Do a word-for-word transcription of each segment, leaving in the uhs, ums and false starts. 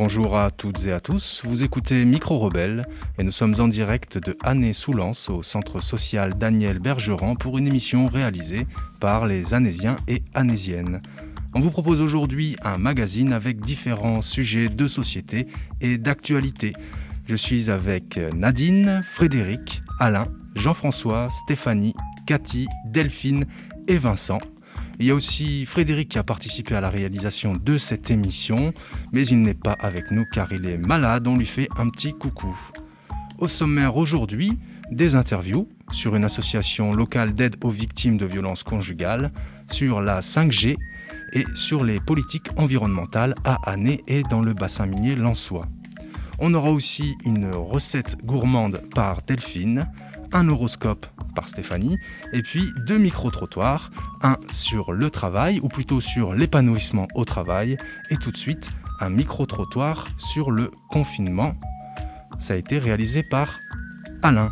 Bonjour à toutes et à tous, vous écoutez Micro Rebelle et nous sommes en direct de Annay-sous-Lens au centre social Daniel Bergeron pour une émission réalisée par les Annésiens et Annésiennes. On vous propose aujourd'hui un magazine avec différents sujets de société et d'actualité. Je suis avec Nadine, Frédéric, Alain, Jean-François, Stéphanie, Cathy, Delphine et Vincent. Il y a aussi Frédéric qui a participé à la réalisation de cette émission, mais il n'est pas avec nous car il est malade, on lui fait un petit coucou. Au sommaire aujourd'hui, des interviews sur une association locale d'aide aux victimes de violences conjugales, sur la cinq G et sur les politiques environnementales à Annay et dans le bassin minier lensois. On aura aussi une recette gourmande par Delphine, un horoscope par Stéphanie, et puis deux micro-trottoirs, un sur le travail, ou plutôt sur l'épanouissement au travail, et tout de suite un micro-trottoir sur le confinement. Ça a été réalisé par Alain.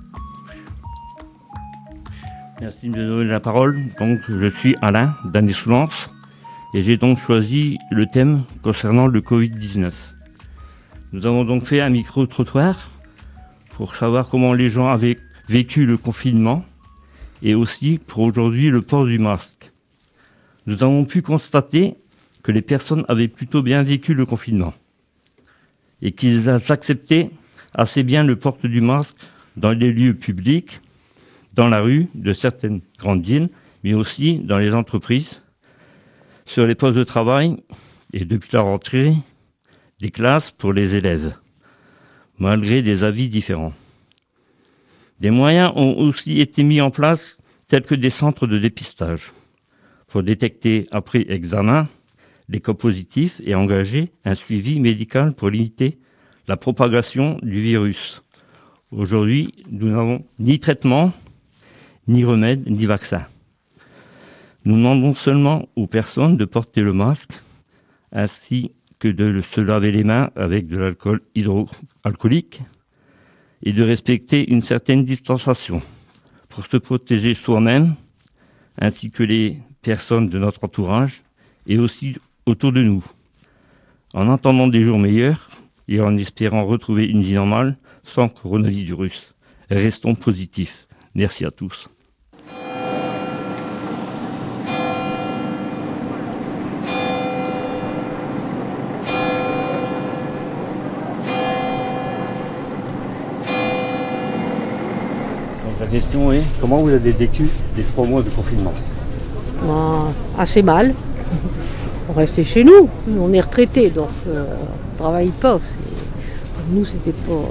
Merci de me donner la parole. Donc, je suis Alain d'Annay-sous-Lens, et j'ai donc choisi le thème concernant le covid dix-neuf. Nous avons donc fait un micro-trottoir pour savoir comment les gens avaient vécu le confinement et aussi pour aujourd'hui le port du masque. Nous avons pu constater que les personnes avaient plutôt bien vécu le confinement et qu'ils acceptaient assez bien le port du masque dans les lieux publics, dans la rue de certaines grandes villes, mais aussi dans les entreprises, sur les postes de travail et depuis la rentrée des classes pour les élèves, malgré des avis différents. Des moyens ont aussi été mis en place, tels que des centres de dépistage, pour détecter après examen les cas positifs et engager un suivi médical pour limiter la propagation du virus. Aujourd'hui, nous n'avons ni traitement, ni remède, ni vaccin. Nous demandons seulement aux personnes de porter le masque, ainsi que de se laver les mains avec de l'alcool hydroalcoolique et de respecter une certaine distanciation pour se protéger soi-même ainsi que les personnes de notre entourage et aussi autour de nous. En attendant des jours meilleurs et en espérant retrouver une vie normale sans coronavirus, restons positifs. Merci à tous. La question est, comment vous avez vécu les trois mois de confinement ? Ben, assez mal. On restait chez nous. On est retraités, donc euh, on ne travaille pas. C'est... Pour nous, c'était pas...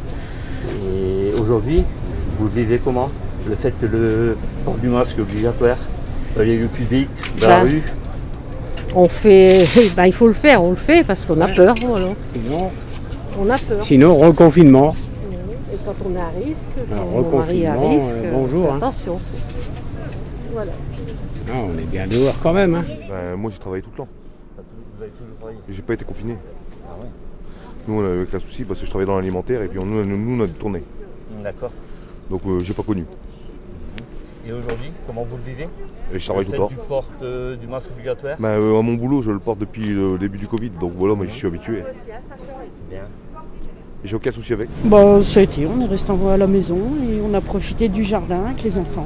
Et aujourd'hui, vous vivez comment ? Le fait que le port du masque est obligatoire, les lieux publics, dans ben, la rue ? On fait... Ben, il faut le faire, on le fait parce qu'on a peur. Voilà. Sinon, on a peur. Sinon, reconfinement. Et quand on est à risque, quand Alors, mon mari est à risque, euh, bonjour, hein. Attention. Voilà. Ah, on est bien dehors quand même. Hein. Ben, moi j'ai travaillé tout le temps. Vous avez toujours travaillé ? J'ai pas été confiné. Ah ouais. Nous on a eu aucun souci parce que je travaillais dans l'alimentaire et puis on, nous, nous on a tourné. D'accord. Donc euh, j'ai pas connu. Et aujourd'hui, comment vous le vivez ? Et je travaille tout le temps. Tu portes euh, du masque obligatoire ? Ben, euh, à mon boulot je le porte depuis le début du Covid, donc voilà, moi j'y suis habitué. Bien. J'ai aucun souci avec. Bah, ça a été, on est resté à la maison et on a profité du jardin avec les enfants.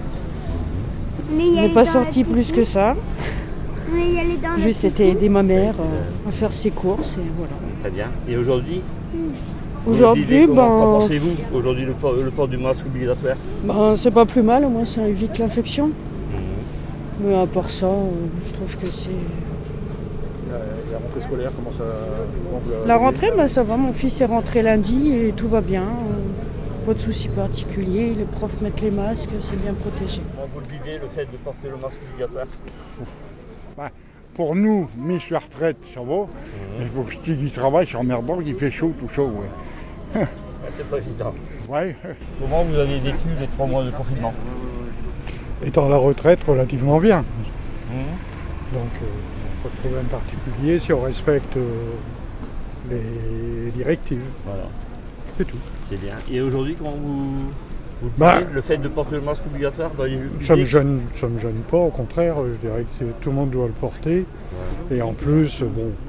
Mais on n'est pas sorti plus que ça. Juste été aider ma mère euh, à faire ses courses et voilà. Très bien. Et aujourd'hui Aujourd'hui, ben, qu'en pensez-vous aujourd'hui le port, le port du masque obligatoire ? Ben, c'est pas plus mal, au moins ça évite l'infection. Mmh. Mais à part ça, euh, je trouve que c'est... La rentrée scolaire, comment ça... Comment vous la rentrée, ben, ça va, mon fils est rentré lundi et tout va bien. Pas de soucis particuliers, les profs mettent les masques, c'est bien protégé. Comment vous le vivez, le fait de porter le masque obligatoire ? Ouais, pour nous, mis sur la retraite, ça va. Il faut que je qui travaille, je suis emmerdant, il fait chaud, tout chaud. Ouais. C'est pas évident. Ouais. Comment vous avez vécu les trois mois de confinement ? Étant à la retraite, relativement bien. Mmh. Donc, euh, pas de problème particulier si on respecte euh, les directives. Voilà. C'est tout. C'est bien. Et aujourd'hui, comment vous, vous le bah, le fait de porter le masque obligatoire dans les lieux publics ? Ça ne me gêne, ça me gêne pas, au contraire, je dirais que tout le monde doit le porter. Ouais. Et en plus, bon,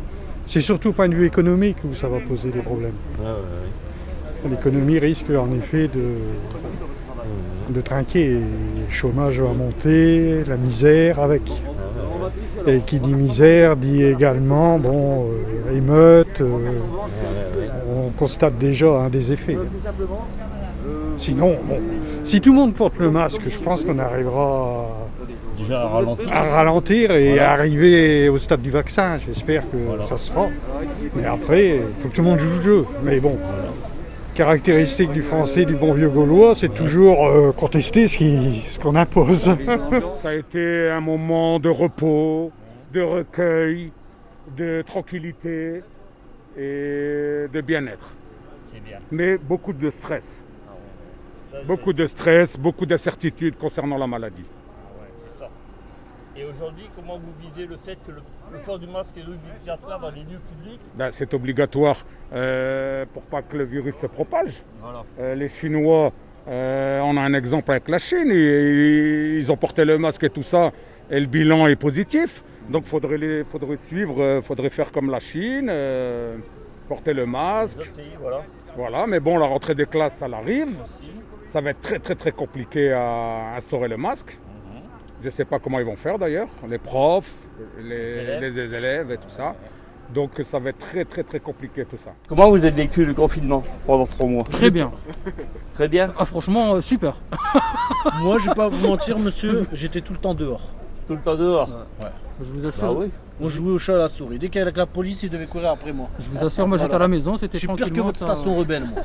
C'est surtout au point de vue économique où ça va poser des problèmes. Ah, ouais, ouais. L'économie risque en effet de, de trinquer. Le chômage va monter, la misère avec. Et qui dit misère dit également bon, euh, émeute. Euh, on constate déjà hein, des effets. Sinon, bon, si tout le monde porte le masque, je pense qu'on arrivera Déjà à ralentir. à ralentir et Voilà. à arriver au stade du vaccin. J'espère que Voilà. ça se fera. Mais après, il faut que tout le monde joue le jeu. Mais bon, caractéristique du français, du bon vieux gaulois, c'est toujours euh, contester ce, qui, ce qu'on impose. Ça a été un moment de repos, de recueil, de tranquillité et de bien-être. C'est bien. Mais beaucoup de stress. Ça, Beaucoup de stress, beaucoup d'incertitudes concernant la maladie. Ah ouais, c'est ça. Et aujourd'hui, comment vous visez le fait que le, le port du masque est obligatoire dans les lieux publics? Ben, c'est obligatoire euh, pour pas que le virus se propage. Voilà. Euh, les Chinois, euh, on a un exemple avec la Chine, ils, ils ont porté le masque et tout ça, et le bilan est positif. Donc il faudrait, les, faudrait suivre, il faudrait faire comme la Chine, euh, porter le masque. Les autres pays, voilà. Voilà, mais bon, la rentrée des classes, ça arrive. Aussi. Ça va être très très très compliqué à instaurer le masque. Je ne sais pas comment ils vont faire d'ailleurs, les profs, les, Les élèves. les élèves et tout ça. Donc ça va être très très très compliqué tout ça. Comment vous avez vécu le confinement pendant trois mois? Très bien. Très bien. Ah franchement, euh, super. Moi, je vais pas vous mentir, monsieur, j'étais tout le temps dehors. Tout le temps dehors. Ouais. Je vous assure. Bah oui. On jouait au chat à la souris. Dès qu'il y avait la police, ils devaient courir après moi. Je vous assure, moi j'étais à la maison, c'était Je suis pire que tranquillement. votre ça- station rebelle, moi.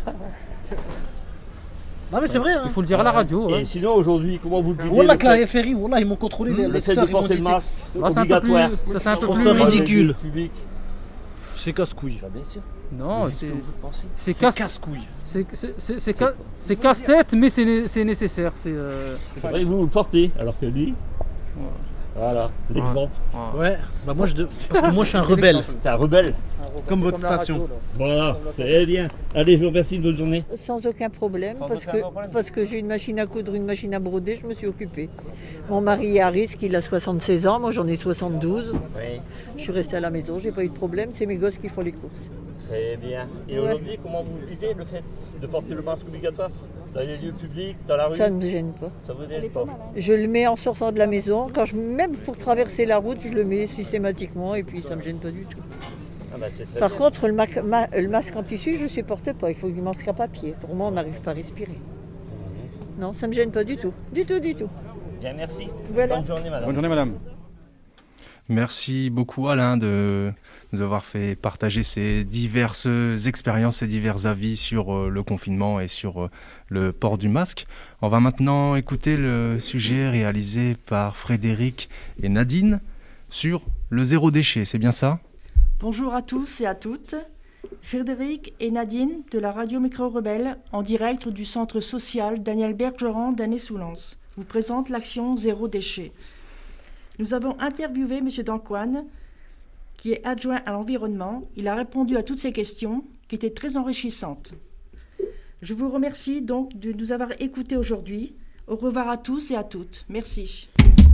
Non mais c'est vrai, hein. Il faut le dire à la radio. Et ouais. sinon aujourd'hui, comment vous le vivez? Wallah le que la fait- F R I, wallah, ils m'ont contrôlé les Le fait lesteurs, de ils m'ont porter dit le masque Ah, c'est un peu plus- obligatoire. ça, c'est un Je peu trouve plus- ça dans les ridicule. lieux publics. C'est casse-couille. Bah, bien sûr. Non, Mais qu'est-ce c'est que vous pensez c'est C'est casse- casse-couille. c'est- c'est- c'est- c'est ca- c'est casse-tête, mais c'est né- c'est nécessaire. C'est euh, C'est vrai que vous le portez, alors que lui. Voilà, l'exemple. Ouais, bah moi je de- parce que moi je suis un rebelle, T'es un rebelle. comme votre station. Voilà, c'est bien. Allez, je vous remercie de votre journée. Sans aucun problème, Sans parce aucun que, problème. parce que j'ai une machine à coudre, une machine à broder, je me suis occupée. Mon mari est à risque, il a soixante-seize ans, moi j'en ai soixante-douze. Oui, Je suis restée à la maison, j'ai pas eu de problème, c'est mes gosses qui font les courses. très bien. Et Ouais. aujourd'hui, comment vous vivez le fait de porter le masque obligatoire dans les lieux publics, dans la rue? Ça ne me gêne pas. Ça vous gêne pas? Je le mets en sortant de la maison, quand je, même pour traverser la route, je le mets systématiquement et puis ça me gêne pas du tout. Ah bah, c'est très Par bien. contre, le, ma- ma- le masque en tissu, je ne supporte pas, il faut du masque à papier, autrement on n'arrive pas à respirer. Non, ça me gêne pas du tout, du tout, du tout. Bien, merci. Voilà. Bonne journée, madame. Bonne journée madame. Merci beaucoup Alain de nous avoir fait partager ces diverses expériences et divers avis sur euh, le confinement et sur euh, le port du masque. On va maintenant écouter le sujet réalisé par Frédéric et Nadine sur le zéro déchet, c'est bien ça? Bonjour à tous et à toutes. Frédéric et Nadine de la radio Micro Rebelle en direct du centre social Daniel Bergeron d'Annay-sous-Lens vous présente l'action Zéro déchet. Nous avons interviewé M. Dancoine, qui est adjoint à l'environnement. Il a répondu à toutes ces questions qui étaient très enrichissantes. Je vous remercie donc de nous avoir écoutés aujourd'hui. Au revoir à tous et à toutes. Merci.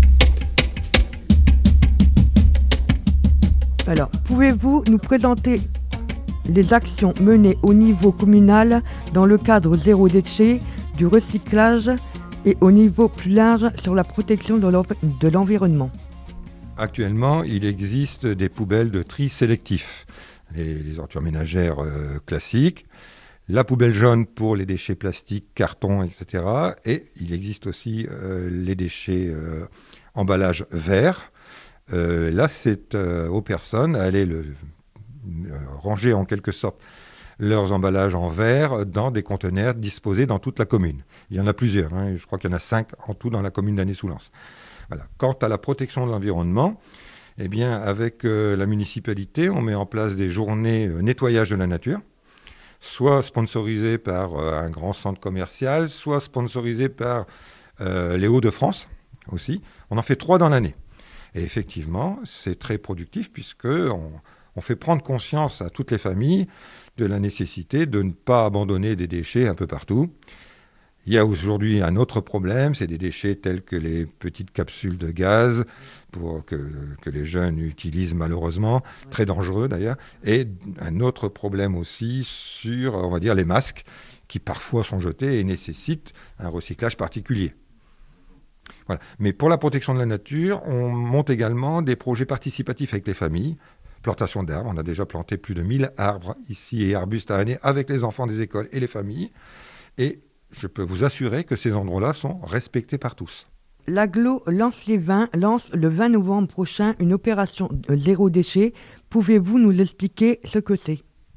Alors, pouvez-vous nous présenter les actions menées au niveau communal dans le cadre zéro déchet, du recyclage et au niveau plus large sur la protection de l'env- de l'environnement? Actuellement, il existe des poubelles de tri sélectif, les, les ordures ménagères euh, classiques, la poubelle jaune pour les déchets plastiques, cartons, et cetera. Et il existe aussi euh, les déchets euh, emballages verts. Euh, là, c'est euh, aux personnes à aller le, euh, ranger en quelque sorte leurs emballages en verre dans des conteneurs disposés dans toute la commune. Il y en a plusieurs, hein, je crois qu'il y en a cinq en tout dans la commune d'Annay-sous-Lens. Voilà. Quant à la protection de l'environnement, eh bien, avec euh, la municipalité, on met en place des journées euh, nettoyage de la nature, soit sponsorisées par euh, un grand centre commercial, soit sponsorisées par euh, les Hauts-de-France aussi. On en fait trois dans l'année. Et effectivement, c'est très productif puisqu'on on fait prendre conscience à toutes les familles de la nécessité de ne pas abandonner des déchets un peu partout. Il y a aujourd'hui un autre problème, c'est des déchets tels que les petites capsules de gaz pour que, que les jeunes utilisent malheureusement, très dangereux d'ailleurs, et un autre problème aussi sur, on va dire, les masques qui parfois sont jetés et nécessitent un recyclage particulier. Voilà. Mais pour la protection de la nature, on monte également des projets participatifs avec les familles. Plantation d'arbres, on a déjà planté plus de mille arbres ici et arbustes à Annay avec les enfants des écoles et les familles. Et je peux vous assurer que ces endroits-là sont respectés par tous. L'agglo Lens-les-Vins lance le vingt novembre prochain une opération zéro déchet. Pouvez-vous nous expliquer ce que c'est ?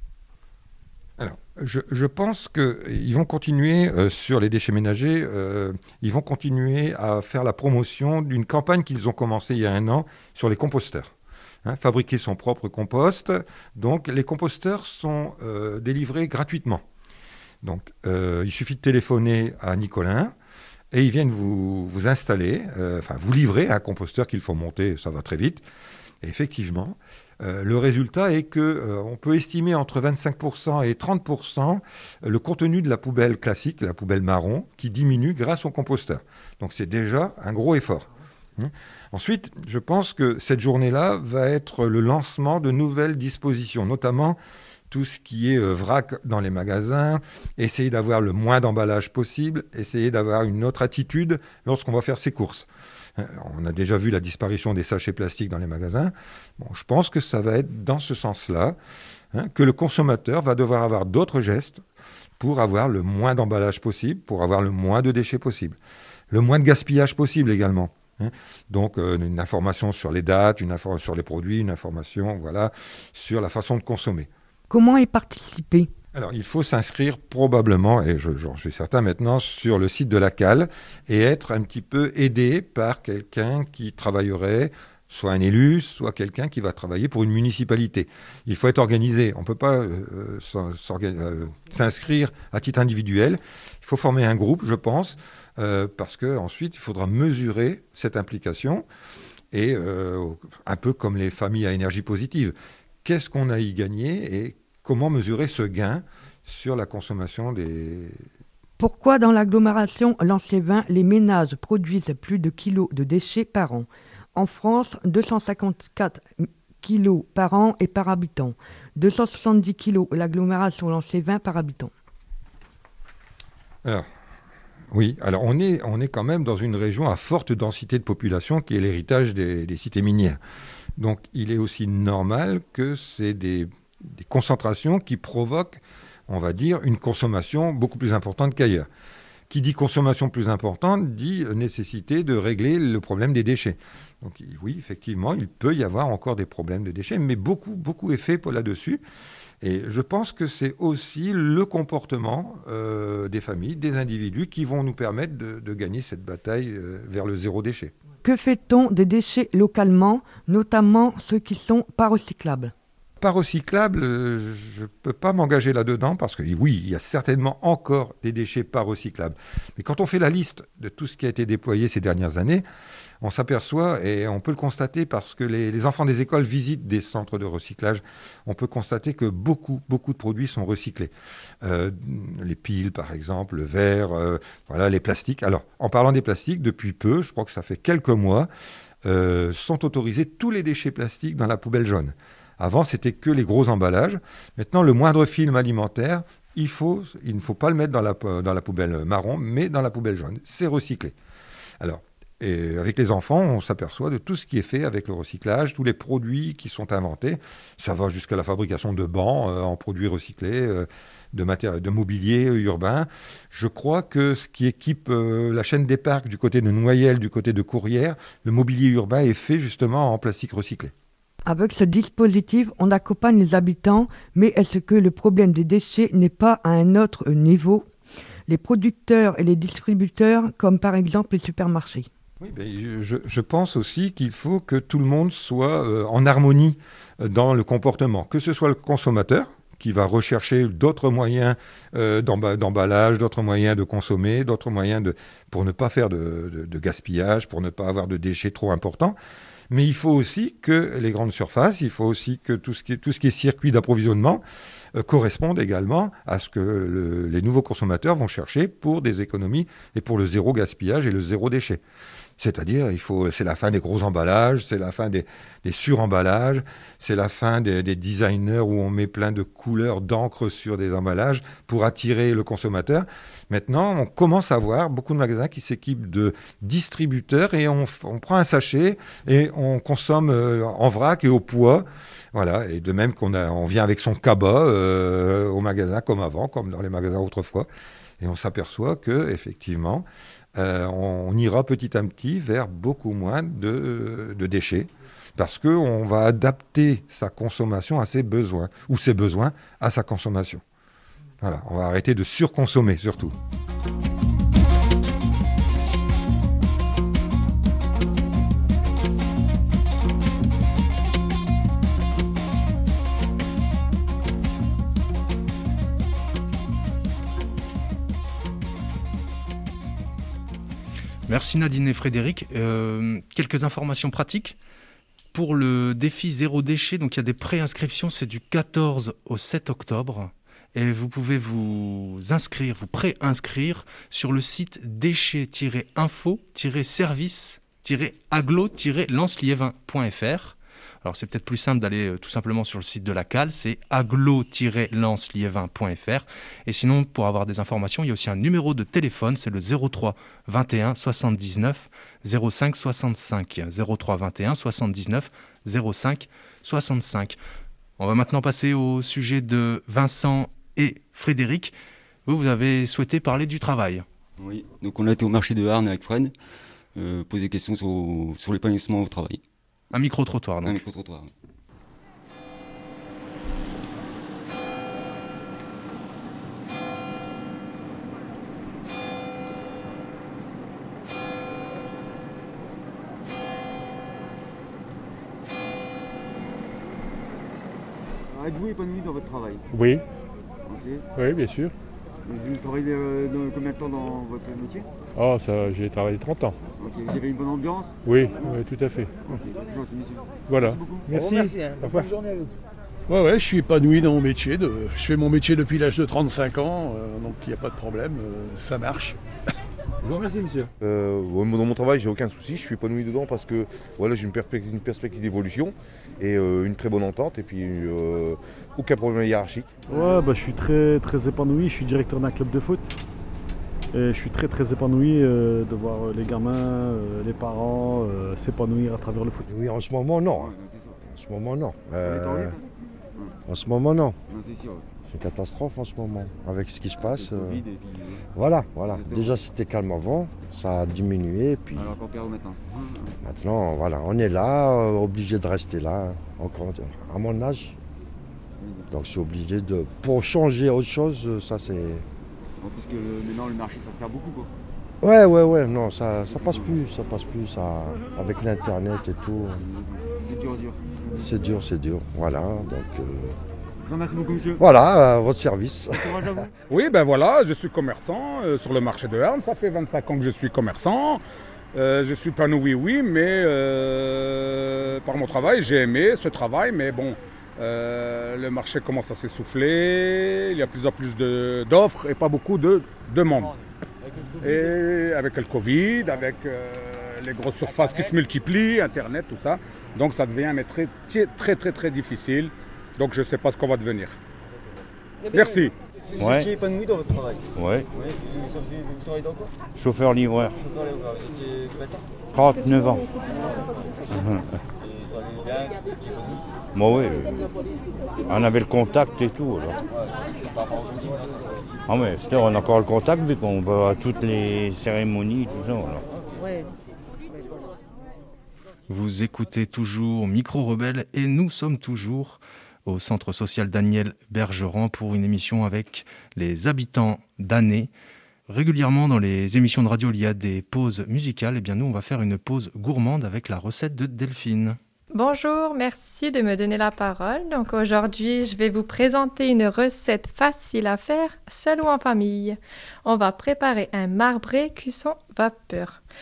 Alors, je, je pense qu'ils vont continuer euh, sur les déchets ménagers, euh, ils vont continuer à faire la promotion d'une campagne qu'ils ont commencée il y a un an sur les composteurs. Hein, fabriquer son propre compost. Donc, les composteurs sont euh, délivrés gratuitement. Donc, euh, il suffit de téléphoner à Nicolin et ils viennent vous, vous installer, euh, enfin vous livrer un composteur qu'il faut monter, ça va très vite. Et effectivement, euh, le résultat est qu'on euh, peut estimer entre vingt-cinq pour cent et trente pour cent le contenu de la poubelle classique, la poubelle marron, qui diminue grâce au composteur. Donc, c'est déjà un gros effort. Hum. Ensuite, je pense que cette journée-là va être le lancement de nouvelles dispositions, notamment tout ce qui est euh, vrac dans les magasins, essayer d'avoir le moins d'emballage possible, essayer d'avoir une autre attitude lorsqu'on va faire ses courses. Euh, on a déjà vu la disparition des sachets plastiques dans les magasins. Bon, je pense que ça va être dans ce sens-là, hein, que le consommateur va devoir avoir d'autres gestes pour avoir le moins d'emballage possible, pour avoir le moins de déchets possible, le moins de gaspillage possible également. Hein. Donc euh, une information sur les dates, une information sur les produits, une information voilà, sur la façon de consommer. Comment y participer ? Alors, il faut s'inscrire probablement, et je, j'en suis certain maintenant, sur le site de la C A L et être un petit peu aidé par quelqu'un qui travaillerait, soit un élu, soit quelqu'un qui va travailler pour une municipalité. Il faut être organisé. On ne peut pas euh, euh, s'inscrire à titre individuel. Il faut former un groupe, je pense, euh, parce qu'ensuite, il faudra mesurer cette implication et euh, un peu comme les familles à énergie positive. Qu'est-ce qu'on a y gagné et comment mesurer ce gain sur la consommation des... Pourquoi dans l'agglomération Lens-les-Vins, les ménages produisent plus de kilos de déchets par an ? En France, deux cent cinquante-quatre kilos par an et par habitant. deux cent soixante-dix kilos l'agglomération Lens-les-Vins par habitant. Alors, oui, alors on est, on est quand même dans une région à forte densité de population qui est l'héritage des, des cités minières. Donc, il est aussi normal que c'est des, des concentrations qui provoquent, on va dire, une consommation beaucoup plus importante qu'ailleurs. Qui dit consommation plus importante, dit nécessité de régler le problème des déchets. Donc, oui, effectivement, il peut y avoir encore des problèmes de déchets, mais beaucoup, beaucoup est fait là-dessus. Et je pense que c'est aussi le comportement euh, des familles, des individus, qui vont nous permettre de, de gagner cette bataille euh, vers le zéro déchet. Que fait-on des déchets localement, notamment ceux qui sont pas recyclables ? Pas recyclables, euh, je ne peux pas m'engager là-dedans parce que oui, il y a certainement encore des déchets pas recyclables. Mais quand on fait la liste de tout ce qui a été déployé ces dernières années, on s'aperçoit, et on peut le constater parce que les, les enfants des écoles visitent des centres de recyclage, on peut constater que beaucoup, beaucoup de produits sont recyclés. Euh, les piles, par exemple, le verre, euh, voilà, les plastiques. Alors, en parlant des plastiques, depuis peu, je crois que ça fait quelques mois, euh, sont autorisés tous les déchets plastiques dans la poubelle jaune. Avant, c'était que les gros emballages. Maintenant, le moindre film alimentaire, il, faut, il ne faut pas le mettre dans la, dans la poubelle marron, mais dans la poubelle jaune. C'est recyclé. Alors, et avec les enfants, on s'aperçoit de tout ce qui est fait avec le recyclage, tous les produits qui sont inventés. Ça va jusqu'à la fabrication de bancs euh, en produits recyclés, euh, de, matéri- de mobilier urbain. Je crois que ce qui équipe euh, la chaîne des parcs du côté de Noyelles, du côté de Courrières, le mobilier urbain est fait justement en plastique recyclé. Avec ce dispositif, on accompagne les habitants, mais est-ce que le problème des déchets n'est pas à un autre niveau ? Les producteurs et les distributeurs, comme par exemple les supermarchés. Oui, ben, je, je pense aussi qu'il faut que tout le monde soit euh, en harmonie dans le comportement, que ce soit le consommateur qui va rechercher d'autres moyens euh, d'emba- d'emballage, d'autres moyens de consommer, d'autres moyens de, pour ne pas faire de, de, de gaspillage, pour ne pas avoir de déchets trop importants. Mais il faut aussi que les grandes surfaces, il faut aussi que tout ce qui est, tout ce qui est circuit d'approvisionnement euh, corresponde également à ce que le, les nouveaux consommateurs vont chercher pour des économies et pour le zéro gaspillage et le zéro déchet. C'est-à-dire, il faut, c'est la fin des gros emballages, c'est la fin des, des suremballages, c'est la fin des, des designers où on met plein de couleurs d'encre sur des emballages pour attirer le consommateur. Maintenant, on commence à voir beaucoup de magasins qui s'équipent de distributeurs et on, on prend un sachet et on consomme euh, en vrac et au poids. Voilà, et de même qu'on a, on vient avec son cabas euh, au magasin comme avant, comme dans les magasins autrefois. Et on s'aperçoit que effectivement, Euh, on, on ira petit à petit vers beaucoup moins de, de déchets parce qu'on va adapter sa consommation à ses besoins ou ses besoins à sa consommation. Voilà, on va arrêter de surconsommer surtout. Merci Nadine et Frédéric. Euh, quelques informations pratiques. Pour le défi zéro déchet, donc il y a des pré-inscriptions, c'est du quatorze au sept octobre. Et vous pouvez vous inscrire, vous pré-inscrire sur le site déchet-info-service-aglo-lance-liévin point f r. Alors c'est peut-être plus simple d'aller euh, tout simplement sur le site de la C A L, c'est aglo-lance-liévin point f r. Et sinon, pour avoir des informations, il y a aussi un numéro de téléphone, c'est le zéro trois vingt et un soixante-dix-neuf zéro cinq soixante-cinq. zéro trois vingt et un soixante-dix-neuf zéro cinq soixante-cinq. On va maintenant passer au sujet de Vincent et Frédéric. Vous, vous avez souhaité parler du travail. Oui, donc on a été au marché de Arnes avec Fred, euh, poser des questions sur, sur l'épanouissement au travail. Un micro-trottoir, donc. Un micro-trottoir, oui. Êtes-vous épanoui dans votre travail? Oui. Ok. Oui, bien sûr. Vous travaillez euh, dans, combien de temps dans votre métier? Oh, ça, j'ai travaillé trente ans. Ok. Vous avez une bonne ambiance? Oui, oui, tout à fait. Ok, c'est gentil, monsieur. Voilà. Merci beaucoup. Merci. Bon, merci hein. Au revoir. Bonne journée à vous. Ouais, ouais, je suis épanoui dans mon métier. De... Je fais mon métier depuis l'âge de trente-cinq ans, euh, donc il n'y a pas de problème, euh, ça marche. Je vous remercie, monsieur. Euh, dans mon travail, j'ai aucun souci, je suis épanoui dedans parce que voilà, j'ai une, perspe- une perspective d'évolution et euh, une très bonne entente et puis euh, aucun problème hiérarchique. Ouais, bah, je suis très, très épanoui, je suis directeur d'un club de foot et je suis très très épanoui euh, de voir les gamins, euh, les parents euh, s'épanouir à travers le foot. Oui, en ce moment non. En ce moment non. Euh, en ce moment non. C'est une catastrophe en ce moment, avec ce qui se passe. Euh, voilà, voilà. Déjà c'était calme avant, ça a diminué. Puis Alors encore pire maintenant. maintenant, voilà, on est là, euh, obligé de rester là, encore à mon âge. Donc je suis obligé de. Pour changer autre chose, ça c'est. En plus que le, maintenant le marché ça se perd beaucoup quoi. Ouais, ouais, ouais, non, ça, ça passe plus, ça passe plus, ça, avec l'internet et tout. C'est dur, dur. C'est dur, c'est dur, voilà, donc... Euh... Je vous remercie beaucoup, monsieur. Voilà, à votre service. Courage à vous. Oui, ben voilà, je suis commerçant euh, sur le marché de Arnes, ça fait vingt-cinq ans que je suis commerçant. Euh, je suis épanoui, oui, mais euh, par mon travail, j'ai aimé ce travail, mais bon, euh, le marché commence à s'essouffler, il y a de plus en plus de, d'offres et pas beaucoup de demandes. Et avec le Covid, avec euh, les grosses surfaces qui se multiplient, Internet, tout ça, donc ça devient un métier très très très difficile, donc je ne sais pas ce qu'on va devenir. Merci. Vous Ouais. étiez épanoui dans votre travail? Ouais. Oui. Vous, vous, vous travaillez dans quoi? Chauffeur-livreur. Chauffeur-livreur. Vous étiez combien de temps? trente-neuf ans. Et ça allait bien, vous étiez épanoui? Bon, oui. On avait le contact et tout. Alors. Ouais, par rapport aux autres, ça se passe. Ah, mais c'est on a encore le contact vu qu'on va à toutes les cérémonies, tout ça. Alors. Ouais. Vous écoutez toujours Micro Rebelle et nous sommes toujours au centre social Daniel Bergeron pour une émission avec les habitants d'Année. Régulièrement dans les émissions de radio, il y a des pauses musicales. Et bien nous, on va faire une pause gourmande avec la recette de Delphine. Bonjour, merci de me donner la parole. Donc aujourd'hui, je vais vous présenter une recette facile à faire, seul ou en famille. On va préparer un marbré cuisson vapeur.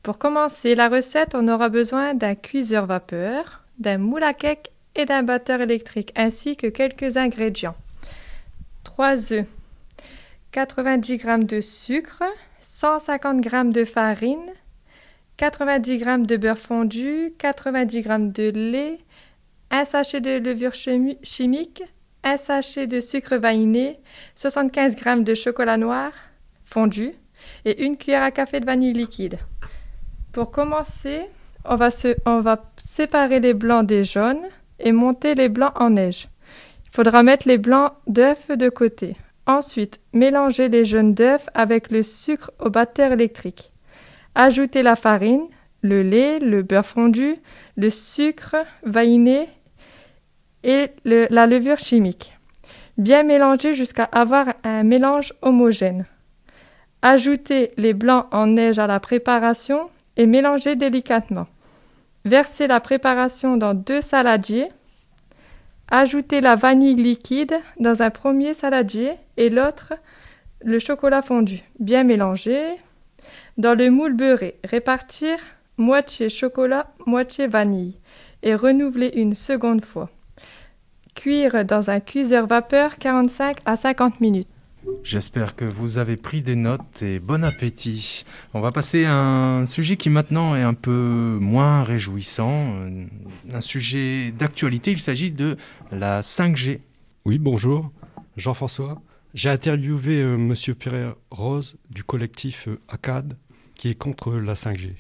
Pour commencer la recette, on aura besoin d'un cuiseur vapeur, d'un moule à cake et d'un batteur électrique, ainsi que quelques ingrédients. trois œufs, quatre-vingt-dix grammes de sucre, cent cinquante grammes de farine, quatre-vingt-dix grammes de beurre fondu, quatre-vingt-dix grammes de lait, un sachet de levure chimi- chimique, un sachet de sucre vanillé, soixante-quinze grammes de chocolat noir fondu et une cuillère à café de vanille liquide. Pour commencer, on va, se, on va séparer les blancs des jaunes et monter les blancs en neige. Il faudra mettre les blancs d'œufs de côté. Ensuite, mélanger les jaunes d'œufs avec le sucre au batteur électrique. Ajouter la farine, le lait, le beurre fondu, le sucre vanillé et le, la levure chimique. Bien mélanger jusqu'à avoir un mélange homogène. Ajouter les blancs en neige à la préparation et mélanger délicatement. Verser la préparation dans deux saladiers. Ajouter la vanille liquide dans un premier saladier et l'autre le chocolat fondu. Bien mélanger. Dans le moule beurré, répartir moitié chocolat, moitié vanille et renouveler une seconde fois. Cuire dans un cuiseur vapeur quarante-cinq à cinquante minutes. J'espère que vous avez pris des notes et bon appétit. On va passer à un sujet qui maintenant est un peu moins réjouissant, un sujet d'actualité, il s'agit de la cinq G. Oui, bonjour, Jean-François. J'ai interviewé euh, Monsieur Pierre-Rose du collectif euh, A C A D qui est contre la cinq G.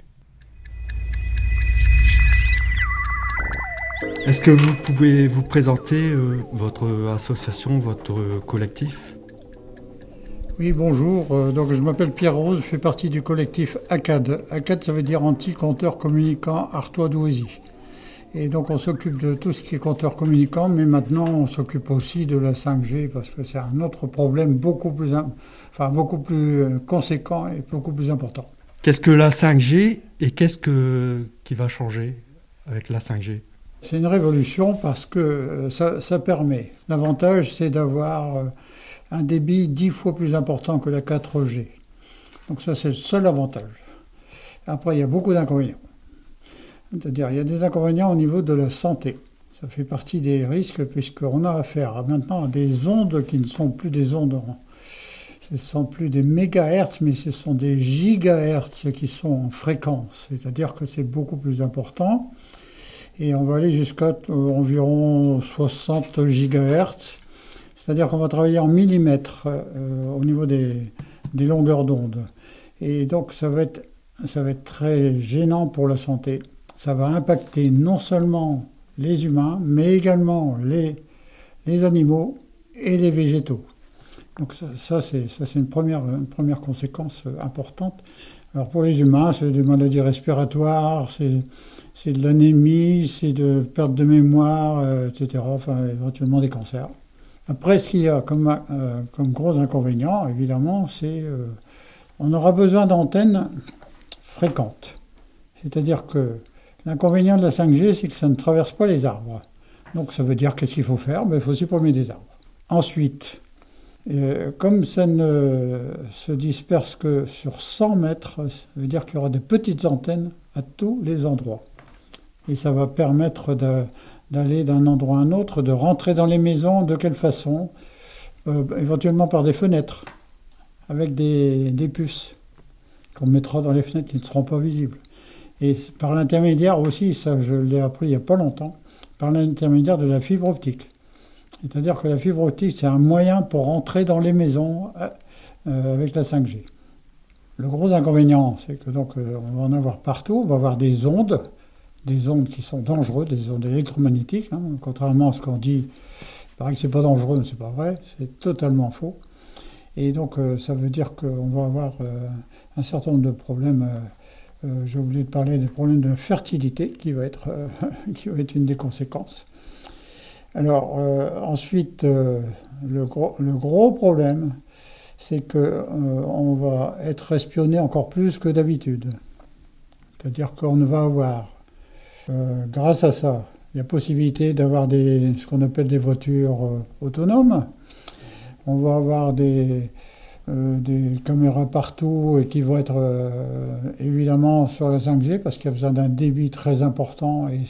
Est-ce que vous pouvez vous présenter euh, votre association, votre collectif ? Oui, bonjour. Euh, donc, je m'appelle Pierre Rose, je fais partie du collectif A C A D. A C A D, ça veut dire Anti-Compteur Communicant Artois-Douaisis. Et donc, on s'occupe de tout ce qui est compteur communicant, mais maintenant, on s'occupe aussi de la cinq G parce que c'est un autre problème beaucoup plus, enfin, beaucoup plus conséquent et beaucoup plus important. Qu'est-ce que la cinq G et qu'est-ce que, qui va changer avec la cinq G ? C'est une révolution parce que ça, ça permet. L'avantage, c'est d'avoir un débit dix fois plus important que la quatre G. Donc ça, c'est le seul avantage. Après, il y a beaucoup d'inconvénients. C'est-à-dire, il y a des inconvénients au niveau de la santé. Ça fait partie des risques puisqu'on a affaire maintenant à des ondes qui ne sont plus des ondes. Ce ne sont plus des mégahertz, mais ce sont des gigahertz qui sont en fréquence. C'est-à-dire que c'est beaucoup plus important. Et on va aller jusqu'à euh, environ soixante gigahertz. C'est-à-dire qu'on va travailler en millimètres euh, au niveau des, des longueurs d'onde. Et donc ça va être, ça va être très gênant pour la santé. Ça va impacter non seulement les humains, mais également les, les animaux et les végétaux. Donc ça, ça, c'est, ça, c'est une première, une première conséquence importante. Alors pour les humains, c'est des maladies respiratoires, c'est, c'est de l'anémie, c'est de perte de mémoire, euh, et cetera. Enfin, éventuellement des cancers. Après, ce qu'il y a comme, euh, comme gros inconvénient, évidemment, c'est euh, on aura besoin d'antennes fréquentes. C'est-à-dire que l'inconvénient de la cinq G, c'est que ça ne traverse pas les arbres. Donc ça veut dire qu'est-ce qu'il faut faire ? Ben, il faut supprimer des arbres. Ensuite, euh, comme ça ne se disperse que sur cent mètres, ça veut dire qu'il y aura des petites antennes à tous les endroits. Et ça va permettre de, d'aller d'un endroit à un autre, de rentrer dans les maisons, de quelle façon ? euh, Éventuellement par des fenêtres, avec des, des puces qu'on mettra dans les fenêtres qui ne seront pas visibles. Et par l'intermédiaire aussi, ça je l'ai appris il n'y a pas longtemps, par l'intermédiaire de la fibre optique. C'est-à-dire que la fibre optique, c'est un moyen pour rentrer dans les maisons euh, avec la cinq G. Le gros inconvénient, c'est que donc euh, on va en avoir partout, on va avoir des ondes, des ondes qui sont dangereuses, des ondes électromagnétiques, hein, contrairement à ce qu'on dit, il paraît que c'est pas dangereux, mais c'est pas vrai, c'est totalement faux. Et donc euh, ça veut dire qu'on va avoir euh, un certain nombre de problèmes. Euh, Euh, j'ai oublié de parler des problèmes de fertilité, qui va être, euh, qui va être une des conséquences. Alors, euh, ensuite, euh, le, gros, le gros problème, c'est qu'on euh, va être espionné encore plus que d'habitude. C'est-à-dire qu'on va avoir, euh, grâce à ça, il y a possibilité d'avoir des, ce qu'on appelle des voitures euh, autonomes. On va avoir des... euh, des caméras partout et qui vont être euh, évidemment sur la cinq G parce qu'il y a besoin d'un débit très important. Et,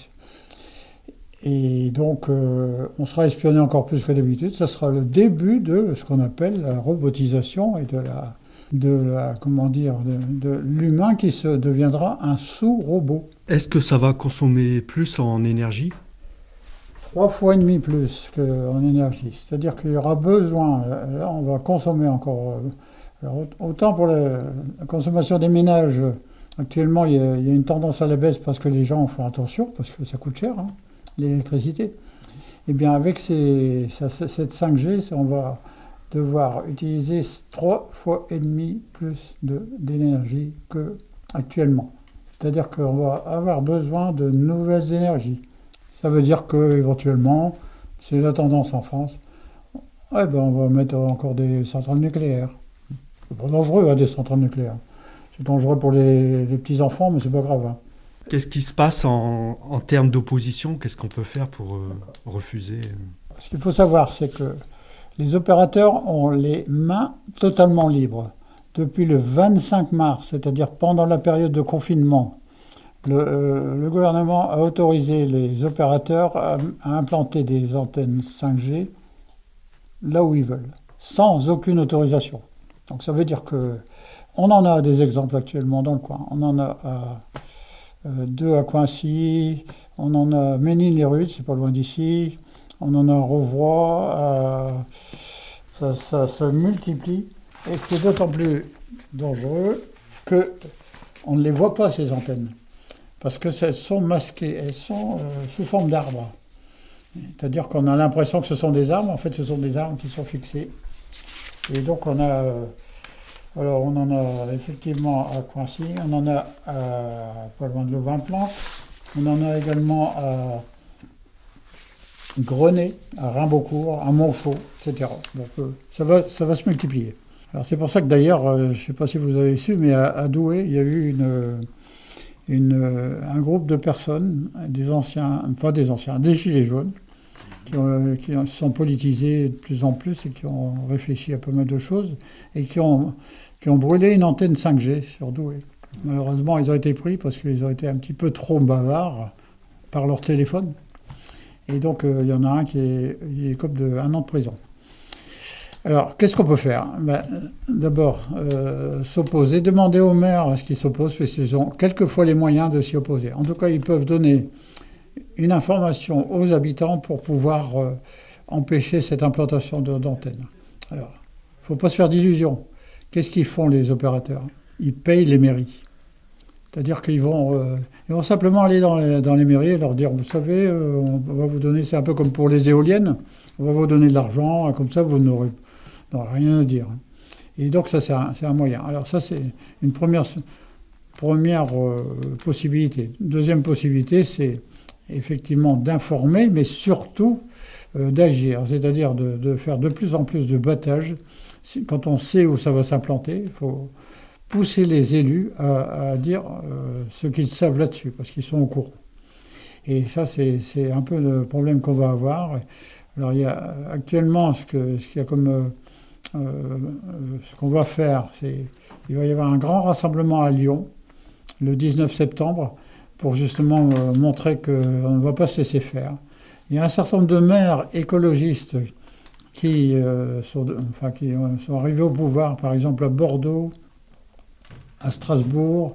et donc, euh, on sera espionné encore plus que d'habitude. Ça sera le début de ce qu'on appelle la robotisation et de la, de la comment dire, de, de l'humain qui se deviendra un sous-robot. Est-ce que ça va consommer plus en énergie ? Trois fois et demi plus qu'en énergie. C'est-à-dire qu'il y aura besoin, là on va consommer encore. Alors, autant pour la, la consommation des ménages, actuellement il y, a, il y a une tendance à la baisse parce que les gens font attention, parce que ça coûte cher, hein, l'électricité. Et bien avec ces, ça, cette cinq G, on va devoir utiliser trois fois et demi plus de, d'énergie qu'actuellement. C'est-à-dire qu'on va avoir besoin de nouvelles énergies. Ça veut dire qu'éventuellement, c'est la tendance en France, ouais, ben on va mettre encore des centrales nucléaires. C'est pas dangereux, hein, des centrales nucléaires. C'est dangereux pour les, les petits-enfants, mais c'est pas grave. Hein. Qu'est-ce qui se passe en, en termes d'opposition ? Qu'est-ce qu'on peut faire pour euh, refuser ? Ce qu'il faut savoir, c'est que les opérateurs ont les mains totalement libres. Depuis le vingt-cinq mars, c'est-à-dire pendant la période de confinement, Le, euh, le gouvernement a autorisé les opérateurs à, à implanter des antennes cinq G là où ils veulent, sans aucune autorisation. Donc ça veut dire que on en a des exemples actuellement dans le coin. On en a à, euh, deux à Coincy, on en a à Ménil-les-Rudes, c'est pas loin d'ici, on en a à Rouvroy, à... ça, ça se multiplie et c'est d'autant plus dangereux qu'on ne les voit pas ces antennes. Parce qu'elles sont masquées, elles sont euh, sous forme d'arbres. C'est-à-dire qu'on a l'impression que ce sont des arbres, en fait ce sont des arbres qui sont fixés. Et donc on a, euh, alors on en a effectivement à Coincy, on en a à, pas loin de Louvain-Plan, on en a également à Grenay, à Rimbaudcourt, à Montchaux, et cetera. Donc euh, ça va, ça va se multiplier. Alors c'est pour ça que d'ailleurs, euh, je ne sais pas si vous avez su, mais à, à Douai, il y a eu une... Une, un groupe de personnes, des anciens, pas des anciens, des gilets jaunes, qui, ont, qui se sont politisés de plus en plus et qui ont réfléchi à pas mal de choses et qui ont, qui ont brûlé une antenne cinq G sur Douai. Malheureusement, ils ont été pris parce qu'ils ont été un petit peu trop bavards par leur téléphone. Et donc, euh, il y en a un qui est, il est comme de un an de prison. Alors, qu'est-ce qu'on peut faire ? Ben, d'abord, euh, s'opposer, demander aux maires à ce qu'ils s'opposent, parce qu'ils ont quelquefois les moyens de s'y opposer. En tout cas, ils peuvent donner une information aux habitants pour pouvoir euh, empêcher cette implantation de, d'antennes. Alors, il ne faut pas se faire d'illusions. Qu'est-ce qu'ils font, les opérateurs ? Ils payent les mairies. C'est-à-dire qu'ils vont, euh, ils vont simplement aller dans les, dans les mairies et leur dire, vous savez, euh, on va vous donner, c'est un peu comme pour les éoliennes, on va vous donner de l'argent, comme ça, vous n'aurez Non, rien à dire. Et donc ça, c'est un, c'est un moyen. Alors ça, c'est une première, première euh, possibilité. Deuxième possibilité, c'est effectivement d'informer, mais surtout euh, d'agir. C'est-à-dire de, de faire de plus en plus de battage. Quand on sait où ça va s'implanter, il faut pousser les élus à, à dire euh, ce qu'ils savent là-dessus, parce qu'ils sont au courant. Et ça, c'est, c'est un peu le problème qu'on va avoir. Alors il y a actuellement ce, que, ce qu'il y a comme... Euh, Euh, ce qu'on va faire, c'est il va y avoir un grand rassemblement à Lyon le dix-neuf septembre pour justement euh, montrer qu'on ne va pas se laisser faire. Il y a un certain nombre de maires écologistes qui, euh, sont, enfin, qui sont arrivés au pouvoir, par exemple à Bordeaux, à Strasbourg,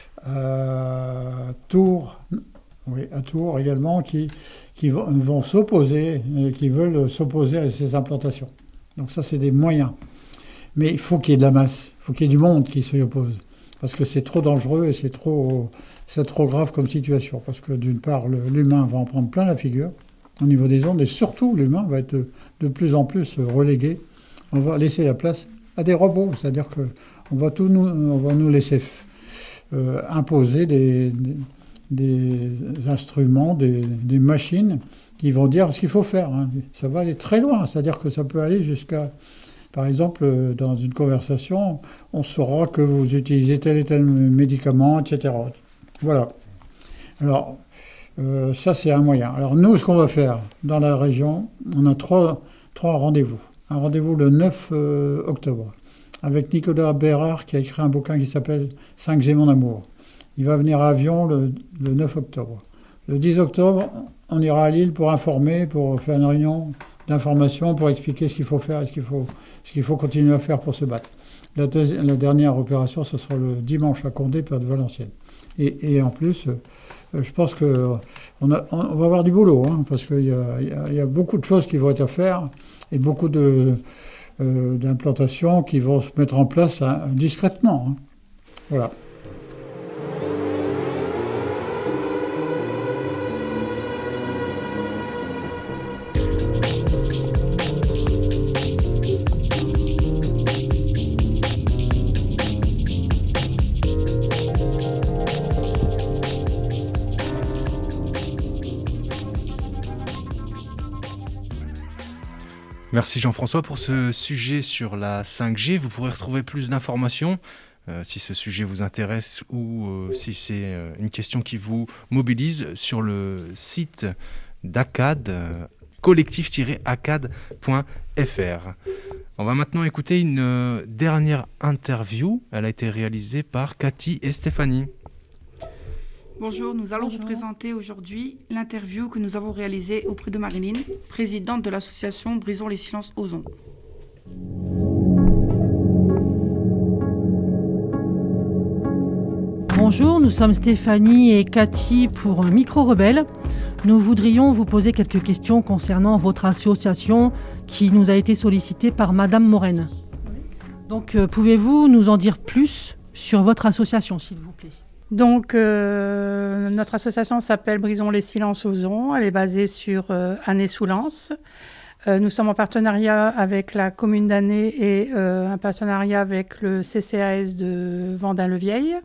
à Tours, oui, à Tours également, qui, qui vont, vont s'opposer, qui veulent s'opposer à ces implantations. Donc ça, c'est des moyens. Mais il faut qu'il y ait de la masse, il faut qu'il y ait du monde qui s'y oppose. Parce que c'est trop dangereux et c'est trop, c'est trop grave comme situation. Parce que d'une part, le, l'humain va en prendre plein la figure au niveau des ondes. Et surtout, l'humain va être de, de plus en plus relégué. On va laisser la place à des robots. C'est-à-dire qu'on va, tout nous, on va nous laisser euh, imposer des, des, des instruments, des, des machines qui vont dire ce qu'il faut faire. Hein. Ça va aller très loin, c'est-à-dire que ça peut aller jusqu'à, par exemple, dans une conversation, on saura que vous utilisez tel et tel médicament, et cetera. Voilà. Alors, euh, ça c'est un moyen. Alors nous, ce qu'on va faire dans la région, on a trois, trois rendez-vous. Un rendez-vous le neuf octobre avec Nicolas Bérard qui a écrit un bouquin qui s'appelle cinq G mon amour. Il va venir à Avion le, le neuf octobre. Le dix octobre, on ira à Lille pour informer, pour faire une réunion d'information, pour expliquer ce qu'il faut faire et ce qu'il faut, ce qu'il faut continuer à faire pour se battre. La, deuxi- la dernière opération, ce sera le dimanche à Condé, près de Valenciennes. Et, et en plus, euh, je pense qu'on on va avoir du boulot, hein, parce qu'il y a, y, a, y a beaucoup de choses qui vont être à faire et beaucoup de, euh, d'implantations qui vont se mettre en place hein, discrètement. Hein. Voilà. Merci Jean-François pour ce sujet sur la cinq G. Vous pourrez retrouver plus d'informations euh, si ce sujet vous intéresse ou euh, si c'est euh, une question qui vous mobilise sur le site d'A C A D, euh, collectif tiret A C A D point F R. On va maintenant écouter une euh, dernière interview. Elle a été réalisée par Cathy et Stéphanie. Bonjour, nous allons Bonjour. vous présenter aujourd'hui l'interview que nous avons réalisée auprès de Marilyn, présidente de l'association Brisons les silences Osons. Bonjour, nous sommes Stéphanie et Cathy pour Micro Rebelle. Nous voudrions vous poser quelques questions concernant votre association qui nous a été sollicitée par Madame Morène. Donc, euh, pouvez-vous nous en dire plus sur votre association, s'il vous plaît ? Donc, euh, notre association s'appelle Brisons les silences Osons. Elle est basée sur euh, Année-sous-Lens. Euh, nous sommes en partenariat avec la commune d'Année et euh, un partenariat avec le C C A S de Vendin-le-Vieil,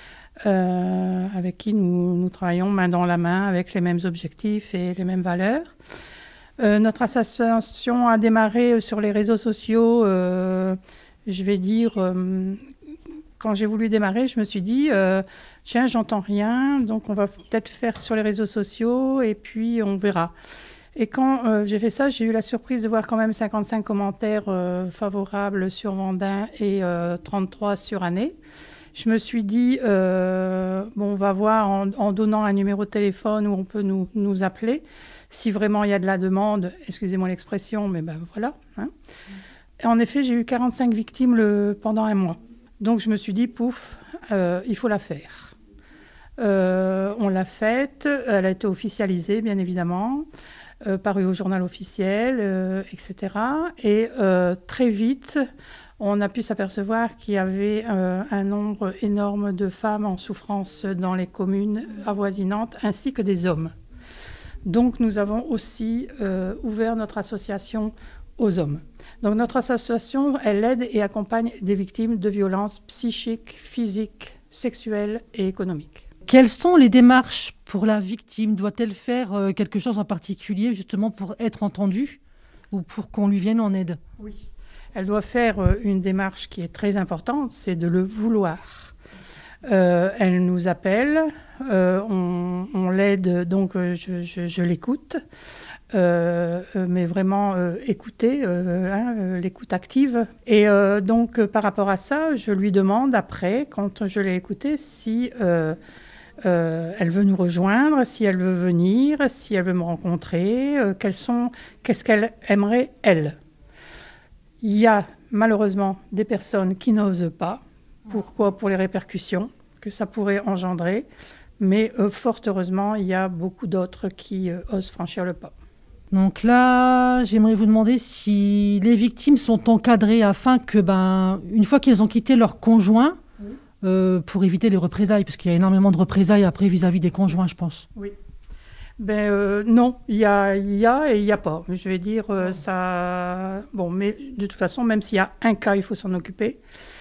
euh, avec qui nous, nous travaillons main dans la main avec les mêmes objectifs et les mêmes valeurs. Euh, notre association a démarré sur les réseaux sociaux, euh, je vais dire... Euh, Quand j'ai voulu démarrer, je me suis dit, euh, tiens, j'entends rien, donc on va peut-être faire sur les réseaux sociaux et puis on verra. Et quand euh, j'ai fait ça, j'ai eu la surprise de voir quand même cinquante-cinq commentaires euh, favorables sur Vendin et euh, trente-trois sur Année. Je me suis dit, euh, bon, on va voir en, en donnant un numéro de téléphone où on peut nous, nous appeler. Si vraiment il y a de la demande, excusez-moi l'expression, mais ben voilà. Hein. Et en effet, j'ai eu quarante-cinq victimes le, pendant un mois. Donc je me suis dit, pouf, euh, il faut la faire. Euh, on l'a faite, elle a été officialisée, bien évidemment, euh, parue au journal officiel, euh, et cetera. Et euh, très vite, on a pu s'apercevoir qu'il y avait euh, un nombre énorme de femmes en souffrance dans les communes avoisinantes, ainsi que des hommes. Donc nous avons aussi euh, ouvert notre association aux hommes. Donc notre association, elle aide et accompagne des victimes de violences psychiques, physiques, sexuelles et économiques. Quelles sont les démarches pour la victime ? Doit-elle faire euh, quelque chose en particulier justement pour être entendue ou pour qu'on lui vienne en aide ? Oui. Elle doit faire euh, une démarche qui est très importante, c'est de le vouloir. Euh, elle nous appelle, euh, on, on l'aide, donc euh, je, je, je l'écoute. Euh, mais vraiment euh, écouter, euh, hein, euh, l'écoute active. Et euh, donc, euh, par rapport à ça, je lui demande après, quand je l'ai écoutée, si euh, euh, elle veut nous rejoindre, si elle veut venir, si elle veut me rencontrer, euh, quels sont, qu'est-ce qu'elle aimerait, elle. Il y a malheureusement des personnes qui n'osent pas. Pourquoi ? Pour les répercussions que ça pourrait engendrer. Mais euh, fort heureusement, il y a beaucoup d'autres qui euh, osent franchir le pas. Donc là, j'aimerais vous demander si les victimes sont encadrées afin que, ben, une fois qu'elles ont quitté leur conjoint, oui. euh, pour éviter les représailles, parce qu'il y a énormément de représailles après vis-à-vis des conjoints, je pense. Oui. Ben euh, non, il y a, il y a et il n'y a pas. Je vais dire, euh, ça... Bon, mais de toute façon, même s'il y a un cas, il faut s'en occuper.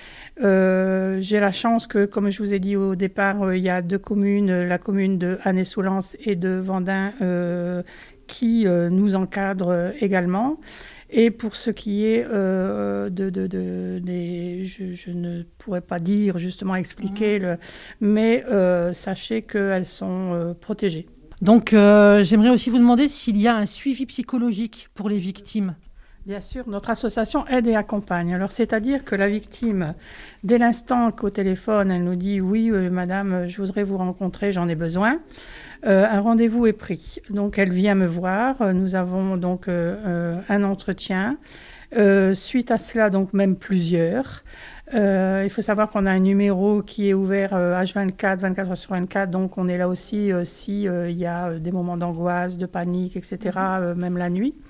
Euh, j'ai la chance que, comme je vous ai dit au départ, euh, il y a deux communes, la commune de Année-sous-Lens et de Vendin, euh, qui euh, nous encadrent également. Et pour ce qui est euh, de, de, de, des... Je, je ne pourrais pas dire, justement, expliquer, mmh. le, mais euh, sachez qu'elles sont euh, protégées. Donc, euh, j'aimerais aussi vous demander s'il y a un suivi psychologique pour les victimes Bien sûr, notre association aide et accompagne. Alors, c'est-à-dire que la victime, dès l'instant qu'au téléphone, elle nous dit « Oui, euh, madame, je voudrais vous rencontrer, j'en ai besoin euh, », un rendez-vous est pris. Donc, elle vient me voir. Nous avons donc euh, euh, un entretien. Euh, suite à cela, donc même plusieurs. Euh, il faut savoir qu'on a un numéro qui est ouvert euh, H vingt-quatre, vingt-quatre heures sur vingt-quatre, donc on est là aussi euh, si euh, il y a euh, des moments d'angoisse, de panique, et cetera, euh, même la nuit.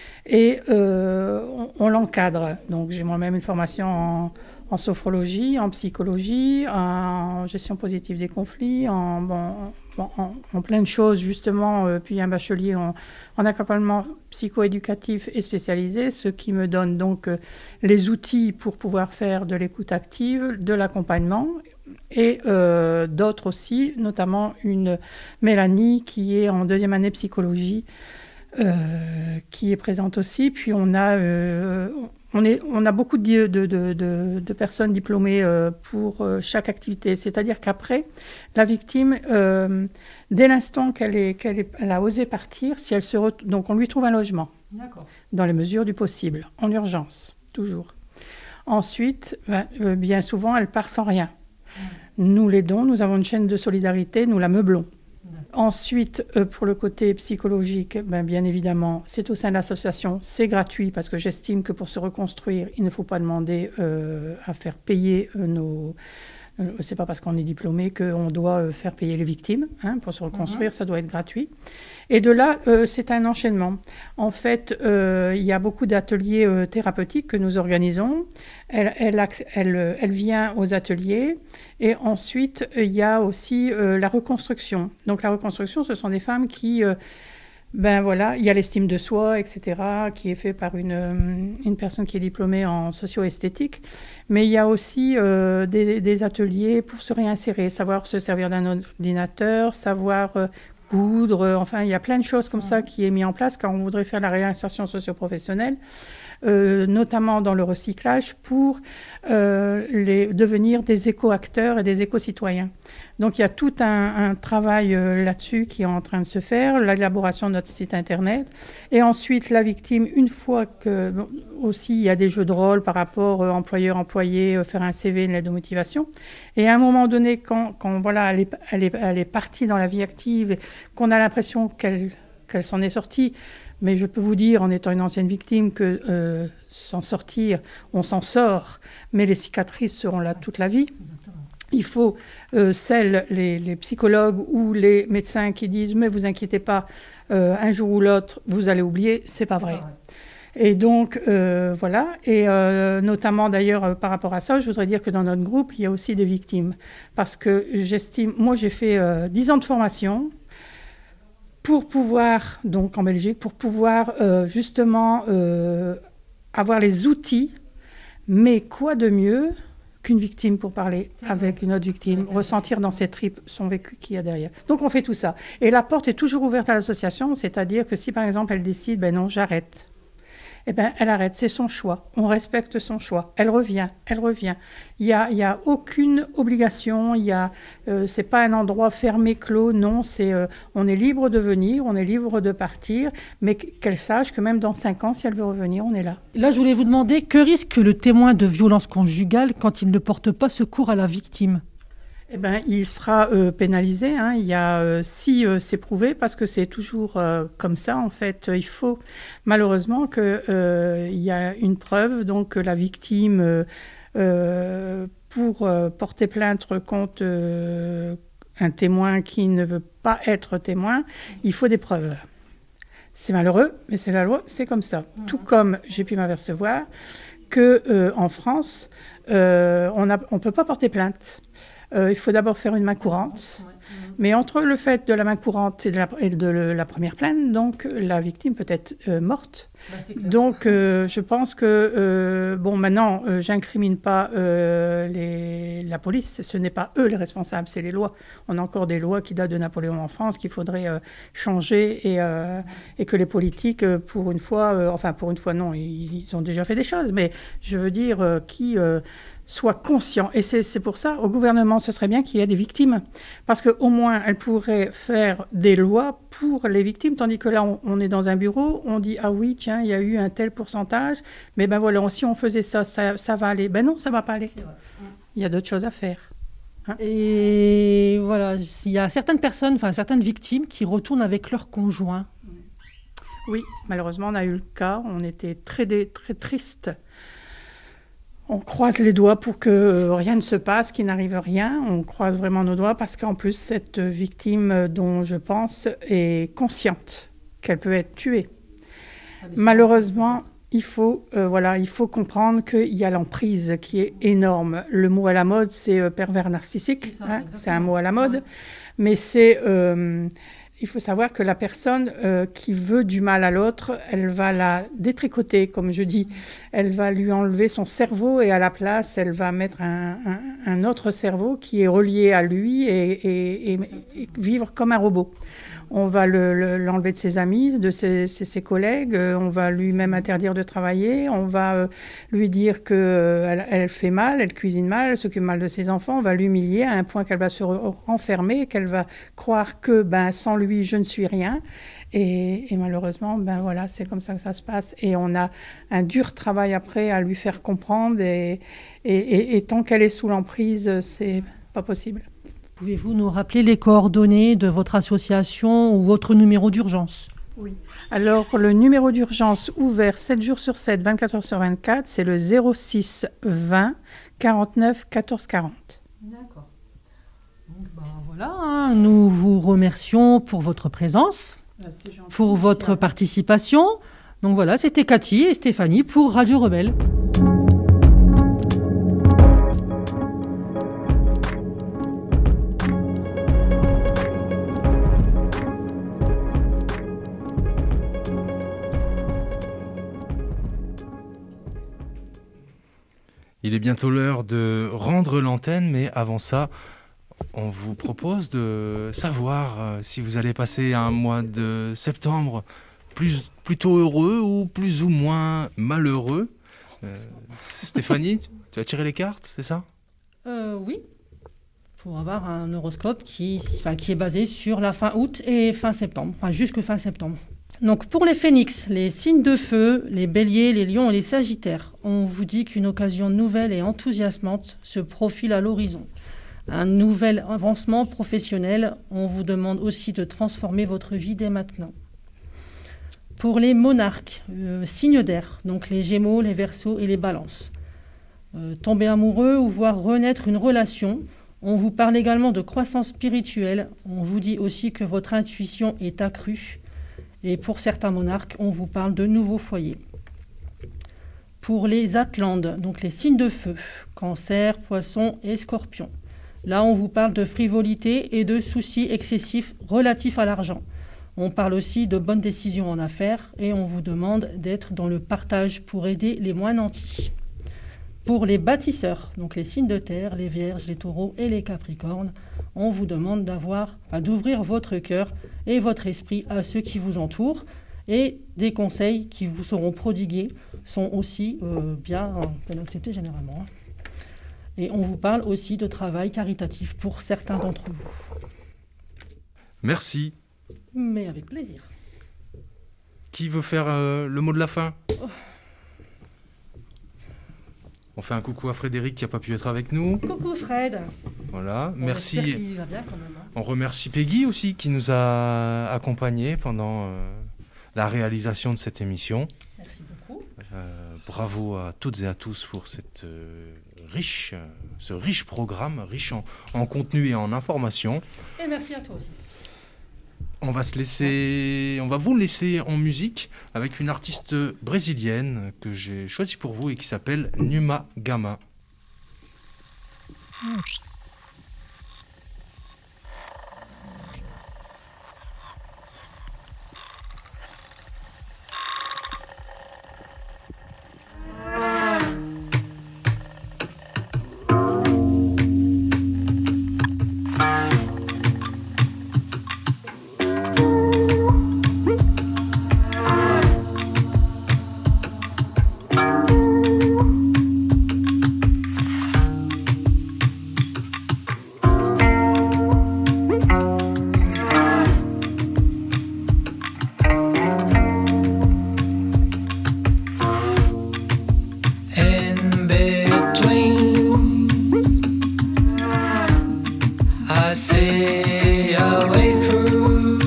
Et euh, on, on l'encadre. Donc j'ai moi-même une formation en, en sophrologie, en psychologie, en gestion positive des conflits, en, bon, bon, en, en plein de choses justement, euh, puis un bachelier en, en accompagnement psychoéducatif et spécialisé, ce qui me donne donc euh, les outils pour pouvoir faire de l'écoute active, de l'accompagnement et euh, d'autres aussi, notamment une Mélanie qui est en deuxième année psychologie, euh, qui est présente aussi. Puis on a, euh, on est, on a beaucoup de, de, de, de, de personnes diplômées euh, pour euh, chaque activité. C'est-à-dire qu'après, la victime, euh, dès l'instant qu'elle, est, qu'elle, est, elle a osé partir, si elle se ret... donc on lui trouve un logement, D'accord. dans les mesures du possible, en urgence, toujours. Ensuite, ben, euh, bien souvent, elle part sans rien. Mmh. Nous l'aidons, nous avons une chaîne de solidarité, nous la meublons. Ensuite, euh, pour le côté psychologique, ben, bien évidemment, c'est au sein de l'association, c'est gratuit parce que j'estime que pour se reconstruire, il ne faut pas demander euh, à faire payer euh, nos... Euh, c'est pas parce qu'on est diplômé qu'on doit euh, faire payer les victimes. Hein, pour se reconstruire, mmh. ça doit être gratuit. Et de là, euh, c'est un enchaînement. En fait, euh, il y a beaucoup d'ateliers euh, thérapeutiques que nous organisons. Elle, elle, elle, elle vient aux ateliers. Et ensuite, il y a aussi euh, la reconstruction. Donc la reconstruction, ce sont des femmes qui... Euh, ben voilà, il y a l'estime de soi, et cetera, qui est fait par une, une personne qui est diplômée en socio-esthétique. Mais il y a aussi euh, des, des ateliers pour se réinsérer, savoir se servir d'un ordinateur, savoir... Euh, coudre, euh, enfin, il y a plein de choses comme ça qui est mis en place quand on voudrait faire la réinsertion socio-professionnelle, euh, notamment dans le recyclage, pour euh, les, devenir des éco-acteurs et des éco-citoyens. Donc, il y a tout un, un travail euh, là-dessus qui est en train de se faire, l'élaboration de notre site Internet. Et ensuite, la victime, une fois que... Bon, aussi, il y a des jeux de rôle par rapport euh, employeur-employé, euh, faire un C V, une lettre de motivation. Et à un moment donné, quand, quand voilà, elle est, elle, est, elle est partie dans la vie active, qu'on a l'impression qu'elle, qu'elle s'en est sortie, mais je peux vous dire, en étant une ancienne victime, que euh, s'en sortir, on s'en sort, mais les cicatrices seront là toute la vie. Il faut euh, celles, les, les psychologues ou les médecins qui disent « mais vous inquiétez pas, euh, un jour ou l'autre, vous allez oublier », c'est pas vrai. Et donc, euh, voilà, et euh, notamment d'ailleurs euh, par rapport à ça, je voudrais dire que dans notre groupe, il y a aussi des victimes. Parce que j'estime, moi j'ai fait euh, dix ans de formation pour pouvoir, donc en Belgique, pour pouvoir euh, justement euh, avoir les outils, mais quoi de mieux qu'une victime pour parler avec une autre victime, ressentir dans ses tripes son vécu qu'il y a derrière. Donc on fait tout ça. Et la porte est toujours ouverte à l'association, c'est-à-dire que si par exemple elle décide, ben non, j'arrête, eh ben, elle arrête, c'est son choix. On respecte son choix. Elle revient, elle revient. Il n'y a, y a aucune obligation, il y a, euh, c'est pas un endroit fermé, clos, non, c'est, euh, on est libre de venir, on est libre de partir, mais qu'elle sache que même dans cinq ans, si elle veut revenir, on est là. Là, je voulais vous demander, que risque le témoin de violence conjugale quand il ne porte pas secours à la victime ? Eh ben, il sera euh, pénalisé, hein. Il y a, euh, si euh, c'est prouvé, parce que c'est toujours euh, comme ça, en fait, il faut malheureusement qu'il euh, y a une preuve, donc la victime, euh, euh, pour euh, porter plainte contre euh, un témoin qui ne veut pas être témoin, il faut des preuves. C'est malheureux, mais c'est la loi, c'est comme ça. Mmh. Tout comme j'ai pu m'apercevoir qu'en euh, France, euh, on ne on peut pas porter plainte. Euh, il faut d'abord faire une main courante. Mais entre le fait de la main courante et de la, et de la première plainte, donc la victime peut être euh, morte. Bah, donc euh, je pense que, euh, bon maintenant, euh, j'incrimine pas euh, les, la police, ce n'est pas eux les responsables, c'est les lois. On a encore des lois qui datent de Napoléon en France qu'il faudrait euh, changer et, euh, et que les politiques, euh, pour une fois, euh, enfin pour une fois non, ils, ils ont déjà fait des choses, mais je veux dire, euh, qui... Euh, soit conscient. Et c'est, c'est pour ça, au gouvernement, ce serait bien qu'il y ait des victimes. Parce qu'au moins, elle pourrait faire des lois pour les victimes. Tandis que là, on, on est dans un bureau, on dit, ah oui, tiens, il y a eu un tel pourcentage. Mais ben voilà, si on faisait ça, ça, ça va aller. Ben non, ça ne va pas aller. Il y a d'autres choses à faire. Hein? Et voilà, il y a certaines personnes, enfin certaines victimes qui retournent avec leur conjoint. Oui, malheureusement, on a eu le cas. On était très, très tristes. On croise les doigts pour que euh, rien ne se passe, qu'il n'arrive rien. On croise vraiment nos doigts parce qu'en plus, cette victime dont je pense est consciente qu'elle peut être tuée. Malheureusement, il faut, euh, voilà, il faut comprendre qu'il y a l'emprise qui est énorme. Le mot à la mode, c'est euh, pervers narcissique. C'est, ça, hein, c'est un mot à la mode. Ouais. Mais c'est... Euh, il faut savoir que la personne euh, qui veut du mal à l'autre, elle va la détricoter, comme je dis. Elle va lui enlever son cerveau et à la place, elle va mettre un, un, un autre cerveau qui est relié à lui et, et, et, et vivre comme un robot. On va le, le, l'enlever de ses amis, de ses, ses, ses collègues, euh, on va lui-même interdire de travailler, on va euh, lui dire qu'elle euh, elle fait mal, elle cuisine mal, elle s'occupe mal de ses enfants, on va l'humilier à un point qu'elle va se re- renfermer, qu'elle va croire que ben, sans lui, je ne suis rien. Et, et malheureusement, ben, voilà, c'est comme ça que ça se passe. Et on a un dur travail après à lui faire comprendre et, et, et, et tant qu'elle est sous l'emprise, c'est pas possible. Pouvez-vous nous rappeler les coordonnées de votre association ou votre numéro d'urgence ? Oui. Alors, le numéro d'urgence ouvert sept jours sur sept, vingt-quatre heures sur vingt-quatre, c'est le zéro six vingt quarante-neuf quatorze quarante. D'accord. Donc, ben, voilà, hein, nous vous remercions pour votre présence, ben, pour votre participation. Donc voilà, c'était Cathy et Stéphanie pour Radio Rebelle. Il est bientôt l'heure de rendre l'antenne, mais avant ça, on vous propose de savoir euh, si vous allez passer un mois de septembre plus, plutôt heureux ou plus ou moins malheureux. Euh, Stéphanie, tu as tiré les cartes, c'est ça ? euh, Oui, pour avoir un horoscope qui, enfin, qui est basé sur la fin août et fin septembre, enfin jusque fin septembre. Donc pour les phénix, les signes de feu, les béliers, les lions et les sagittaires, on vous dit qu'une occasion nouvelle et enthousiasmante se profile à l'horizon. Un nouvel avancement professionnel, on vous demande aussi de transformer votre vie dès maintenant. Pour les monarques, euh, signes d'air, donc les gémeaux, les verseaux et les balances. Euh, tomber amoureux ou voir renaître une relation, on vous parle également de croissance spirituelle, on vous dit aussi que votre intuition est accrue. Et pour certains monarques, on vous parle de nouveaux foyers. Pour les Atlantes, donc les signes de feu, cancer, poisson et scorpion. Là, on vous parle de frivolité et de soucis excessifs relatifs à l'argent. On parle aussi de bonnes décisions en affaires et on vous demande d'être dans le partage pour aider les moins nantis. Pour les bâtisseurs, donc les signes de terre, les vierges, les taureaux et les capricornes, on vous demande d'avoir, enfin, d'ouvrir votre cœur et votre esprit à ceux qui vous entourent. Et des conseils qui vous seront prodigués sont aussi euh, bien, bien acceptés généralement. Et on vous parle aussi de travail caritatif pour certains d'entre vous. Merci. Mais avec plaisir. Qui veut faire euh, le mot de la fin ? Oh. On fait un coucou à Frédéric qui n'a pas pu être avec nous. Coucou Fred. Voilà, bon, merci. Qu'il va bien quand même, hein. On remercie Peggy aussi qui nous a accompagnés pendant euh, la réalisation de cette émission. Merci beaucoup. Euh, bravo à toutes et à tous pour cette euh, riche, euh, ce riche programme, riche en, en contenu et en information. Et merci à toi aussi. On va se laisser, on va vous laisser en musique avec une artiste brésilienne que j'ai choisie pour vous et qui s'appelle Numa Gama. I see a way through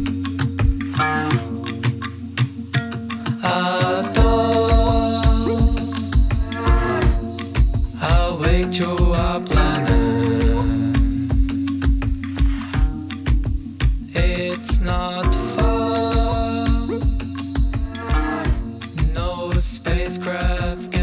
a door, a way to our planet. It's not far, no spacecraft can